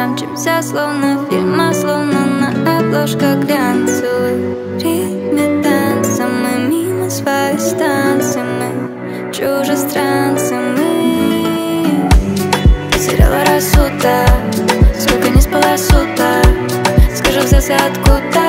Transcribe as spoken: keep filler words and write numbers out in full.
Мчимся словно фильма, словно на обложках глянцевых. В ритме танца мы мимо своей станции, мы чужестранцы, мы. Потеряла рассудок, сколько не спала суток. Скажу, взялся откуда.